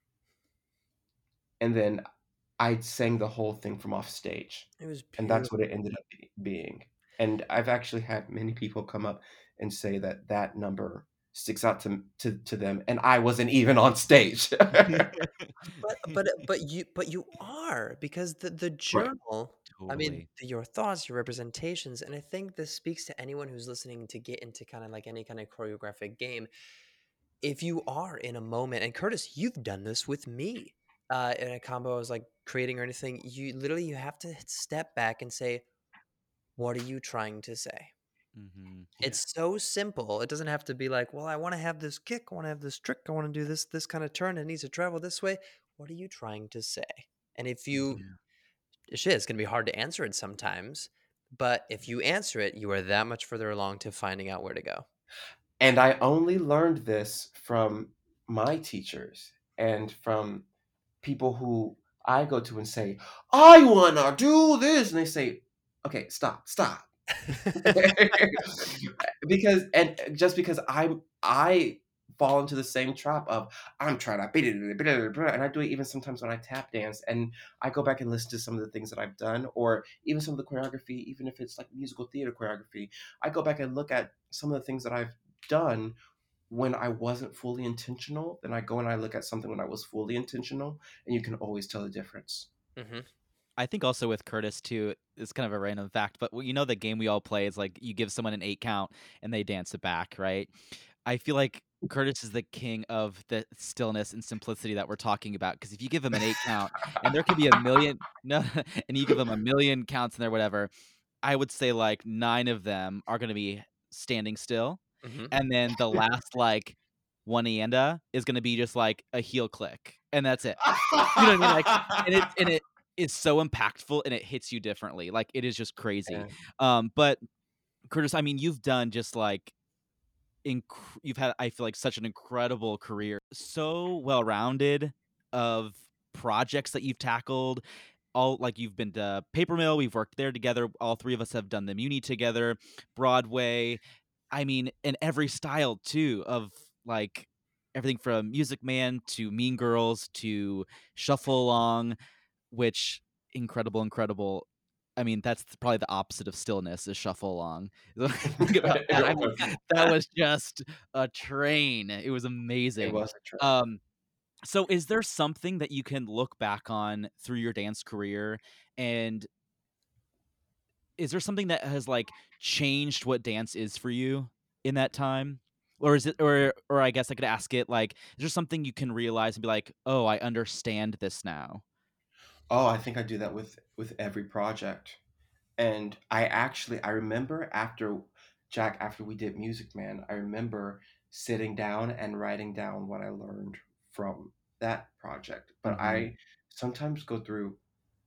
And then I sang the whole thing from off stage. It was beautiful. And that's what it ended up be- being. And I've actually had many people come up and say that that number sticks out to to, to them, and I wasn't even on stage. but but but you but you are, because the the journal, I mean, Totally. your thoughts, your representations, and I think this speaks to anyone who's listening to get into kind of like any kind of choreographic game. If you are in a moment, and Curtis, you've done this with me uh, in a combo I was like creating or anything, you literally you have to step back and say, what are you trying to say? Mm-hmm. It's so simple. It doesn't have to be like, well, I want to have this kick, I want to have this trick, I want to do this this kind of turn, it needs to travel this way. What are you trying to say? And if you shit, it's gonna be hard to answer it sometimes, but if you answer it, you are that much further along to finding out where to go. And I only learned this from my teachers and from people who I go to and say, I want to do this. And they say, okay, stop, stop. because, and just because I'm, I fall into the same trap of, I'm trying to beat it, and I do it even sometimes when I tap dance, and I go back and listen to some of the things that I've done, or even some of the choreography, even if it's like musical theater choreography, I go back and look at some of the things that I've done when I wasn't fully intentional, then I go and I look at something when I was fully intentional, and you can always tell the difference. Mm-hmm. I think also with Curtis too, it's kind of a random fact, but you know the game we all play is like you give someone an eight count and they dance it back, right? I feel like Curtis is the king of the stillness and simplicity that we're talking about. Because if you give him an eight count, and there could be a million, no, and you give him a million counts in there, whatever, I would say like nine of them are going to be standing still, Mhm. and then the last like one anda is going to be just like a heel click, and that's it. You know what I mean? Like, and it and it is so impactful, and it hits you differently. Like, it is just crazy. Yeah. Um, but Curtis, I mean, you've done just like inc- you've had, I feel like, such an incredible career, so well-rounded of projects that you've tackled. All like you've been to Paper Mill, we've worked there together. All three of us have done the Muni together, Broadway. I mean, in every style too, of like everything from Music Man to Mean Girls to Shuffle Along, which incredible, incredible. I mean, that's probably the opposite of stillness is Shuffle Along. Think about that. I mean, that was just a train. It was amazing. It was a train. Um, so is there something that you can look back on through your dance career, and is there something that has like changed what dance is for you in that time? Or is it, or or I guess I could ask it like, is there something you can realize and be like, oh, I understand this now? Oh, I think I do that with with every project. And I actually I remember after Jack, after we did Music Man, I remember sitting down and writing down what I learned from that project. But Mhm. I sometimes go through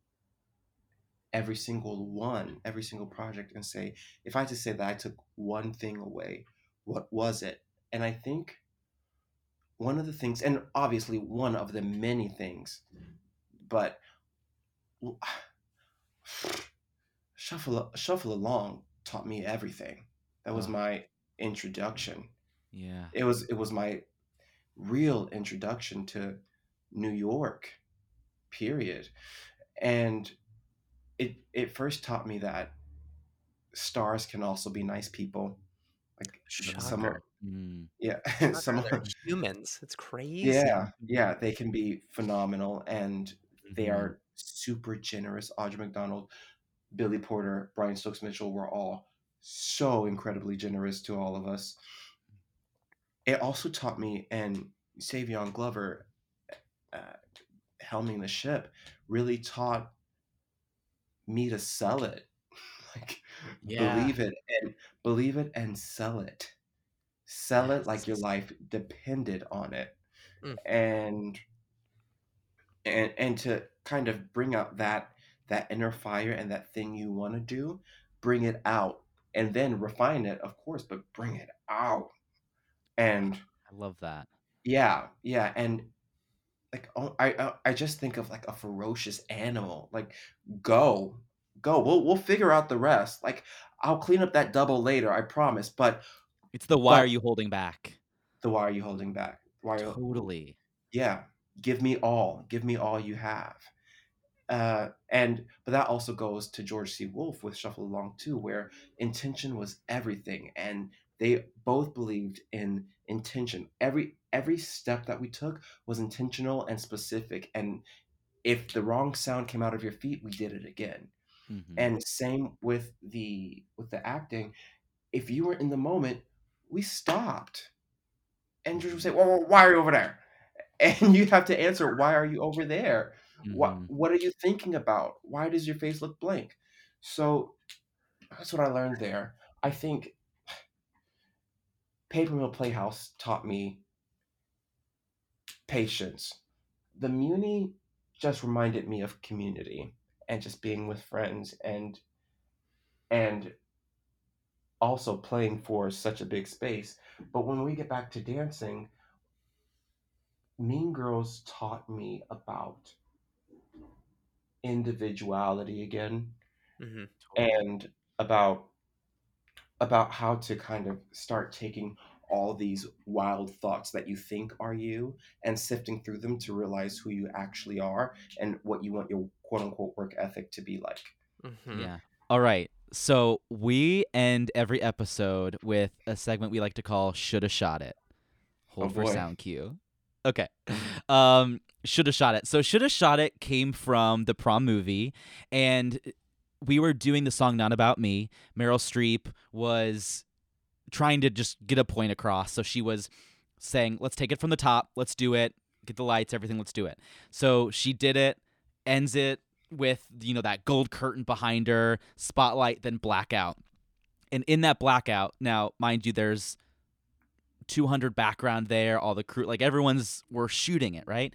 every single one, every single project and say, if I had to say that I took one thing away, what was it? And I think one of the things, and obviously one of the many things, but Shuffle Shuffle Along taught me everything. That was Oh. my introduction. Yeah. It was it was my real introduction to New York, period. And it it first taught me that stars can also be nice people. Like some of Shocker. Mm. yeah, some Shocker, they're of humans. It's crazy. yeah, yeah, they can be phenomenal and they Mhm. are super generous. Audra McDonald, Billy Porter, Brian Stokes Mitchell were all so incredibly generous to all of us. It also taught me, and Savion Glover, uh, helming the ship, really taught me to sell it, like Yeah. believe it and believe it and sell it, sell it like your Yes. life depended on it, Mm. and and and to kind of bring out that that inner fire and that thing you want to do, bring it out, and then refine it, of course, but bring it out. And I love that. yeah, yeah, and like oh, I, I I just think of like a ferocious animal. Like go, go. We'll we'll figure out the rest. Like I'll clean up that double later, I promise. But It's the why are but you holding back? the why are you holding back? Why? Are, Totally. yeah, give me all. Give me all you have. Uh, and but that also goes to George C. Wolfe with Shuffle Along too, where intention was everything, and they both believed in intention. Every every step that we took was intentional and specific, and if the wrong sound came out of your feet, we did it again. Mhm. And same with the with the acting. If you were in the moment, we stopped. And George would say, well, why are you over there? And you have to answer, why are you over there? What Mhm. what are you thinking about? Why does your face look blank? So that's what I learned there. I think Paper Mill Playhouse taught me patience. The Muni just reminded me of community and just being with friends and and also playing for such a big space. But when we get back to dancing, Mean Girls taught me about individuality again Mm-hmm. Totally. and about about how to kind of start taking all these wild thoughts that you think are you and sifting through them to realize who you actually are and what you want your quote unquote work ethic to be like. Mm-hmm. Yeah. All right. So we end every episode with a segment we like to call "Shoulda Shot It." Oh Hold for boy. sound cue. Okay. Um, "Shoulda Shot It." So "Shoulda Shot It" came from the Prom movie, and we were doing the song "Not About Me." Meryl Streep was trying to just get a point across, so she was saying, "Let's take it from the top. Let's do it. Get the lights, everything. Let's do it." So she did it. Ends it with, you know, that gold curtain behind her, spotlight, then blackout. And in that blackout, now mind you, there's two hundred background there, all the crew, like everyone's we're shooting it, right?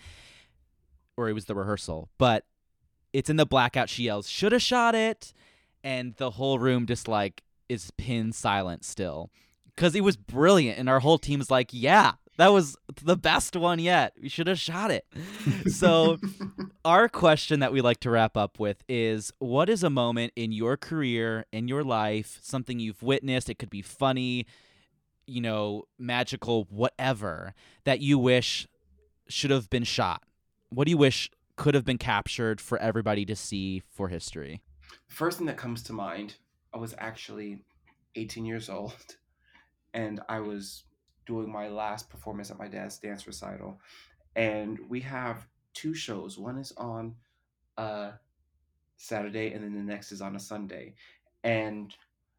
Or it was the rehearsal, but it's in the blackout. She yells, "Shoulda shot it," and the whole room just like is pin silent still, because it was brilliant, and our whole team's like, "Yeah, that was the best one yet. We should have shot it." So our question that we like to wrap up with is, what is a moment in your career, in your life, something you've witnessed? It could be funny, you know, magical, whatever, that you wish should have been shot. What do you wish could have been captured for everybody to see for history? First thing that comes to mind, I was actually eighteen years old and I was doing my last performance at my dad's dance recital. And we have two shows. One is on uh Saturday and then the next is on a Sunday. And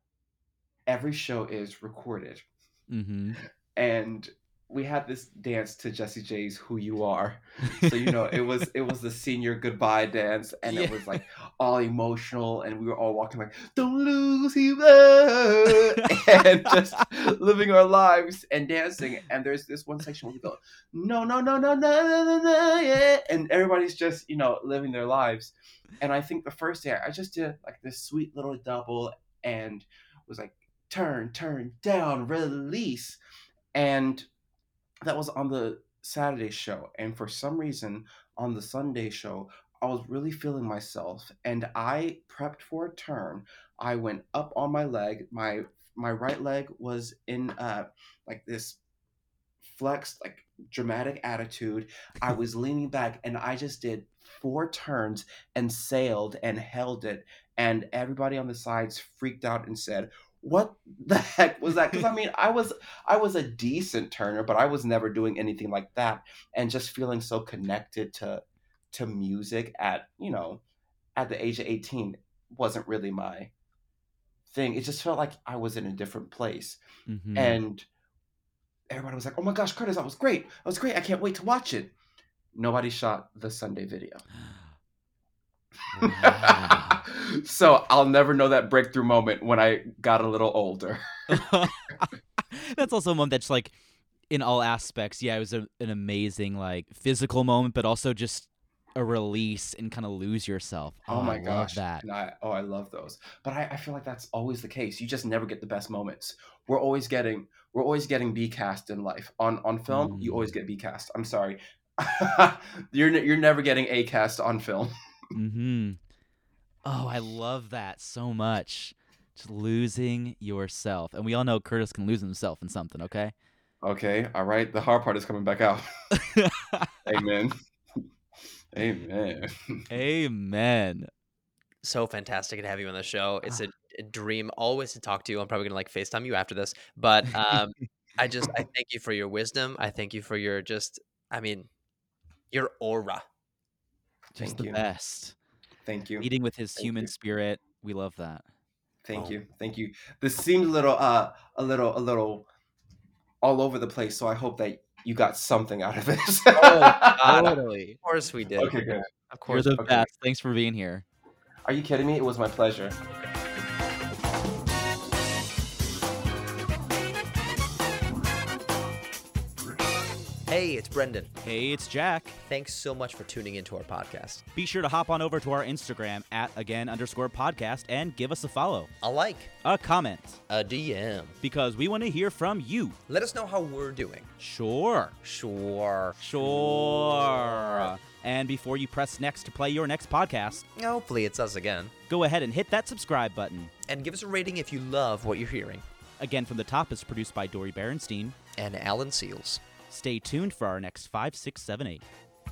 every show is recorded. Mm-hmm. And we had this dance to Jessie J's "Who You Are." So you know, it was it was the senior goodbye dance, and Yeah. it was like all emotional, and we were all walking like "Don't lose you," and just living our lives and dancing. And there's this one section where we go, "No, no, no, no, no, no, no, no, yeah," and everybody's just, you know, living their lives. And I think the first day I just did like this sweet little double and was like turn, turn, down, release. And that was on the Saturday show. And for some reason, on the Sunday show, I was really feeling myself. And I prepped for a turn. I went up on my leg. My my right leg was in uh like this flexed, like dramatic attitude. I was leaning back and I just did four turns and sailed and held it. And everybody on the sides freaked out and said, "What the heck was that?" Because I mean, I was I was a decent turner, but I was never doing anything like that. And just feeling so connected to to music at, you know, at the age of eighteen wasn't really my thing. It just felt like I was in a different place. Mm-hmm. And everybody was like, "Oh my gosh, Curtis, that was great. That was great. I can't wait to watch it." Nobody shot the Sunday video. Wow. So I'll never know that breakthrough moment when I got a little older. That's also a moment that's like, in all aspects, yeah, it was a, an amazing like physical moment, but also just a release and kind of lose yourself. Oh, Oh my I love gosh. that. And I oh I love those. But I, I feel like that's always the case. You just never get the best moments. We're always getting we're always getting B cast in life. On on film, you always Mm. get B cast. I'm sorry. you're ne- you're never getting A cast on film. Mm-hmm. Oh, I love that so much. Just losing yourself. And we all know Curtis can lose himself in something, okay? Okay, all right. The hard part is coming back out. Amen. Amen. Amen. So fantastic to have you on the show. It's a, a dream always to talk to you. I'm probably gonna like FaceTime you after this, but um, I just I thank you for your wisdom. I thank you for your just I mean your aura. Just Thank the you. best. Thank you. Leading with his Thank human you. spirit. We love that. Thank Oh. you. Thank you. This seemed a little, uh, a little, a little all over the place. So I hope that you got something out of this. Oh, Totally. Of course we did. Okay, good. Of You're course. the Okay. best. Thanks for being here. Are you kidding me? It was my pleasure. Hey, it's Brendan. Hey, it's Jack. Thanks so much for tuning into our podcast. Be sure to hop on over to our Instagram at again underscore podcast and give us a follow, A like, a comment, a D M. because we want to hear from you. Let us know how we're doing. Sure. Sure. Sure. And before you press next to play your next podcast, Hopefully it's us again. go ahead and hit that subscribe button. And give us a rating if you love what you're hearing. Again from the Top is produced by Dory Berenstein. And Alan Seals. Stay tuned for our next five, six, seven, eight.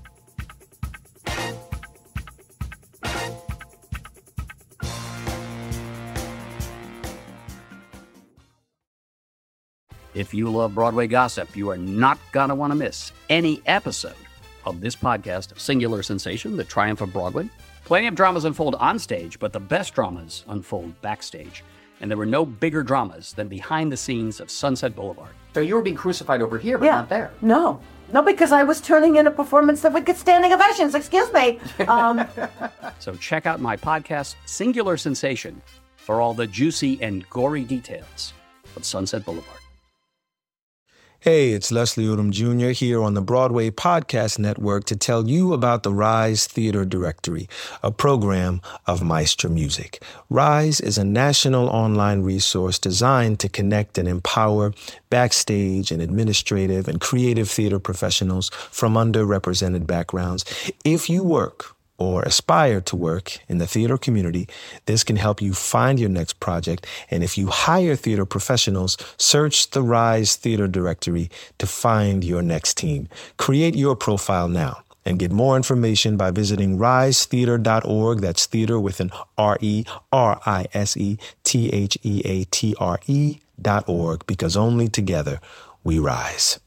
If you love Broadway gossip, you are not going to want to miss any episode of this podcast, Singular Sensation, The Triumph of Broadway. Plenty of dramas unfold on stage, but the best dramas unfold backstage. And there were no bigger dramas than behind the scenes of Sunset Boulevard. So you were being crucified over here, but Yeah. not there. No. No, because I was turning in a performance that would get standing ovations. Excuse me. Um, So check out my podcast, Singular Sensation, for all the juicy and gory details of Sunset Boulevard. Hey, it's Leslie Odom Junior here on the Broadway Podcast Network to tell you about the Rise Theater Directory, a program of Maestro Music. Rise is a national online resource designed to connect and empower backstage and administrative and creative theater professionals from underrepresented backgrounds. If you work or aspire to work in the theater community, this can help you find your next project. And if you hire theater professionals, search the Rise Theater Directory to find your next team. Create your profile now and get more information by visiting rise theater dot org. That's theater with an R E, R I S E, T H E A T R E dot org, because only together we rise.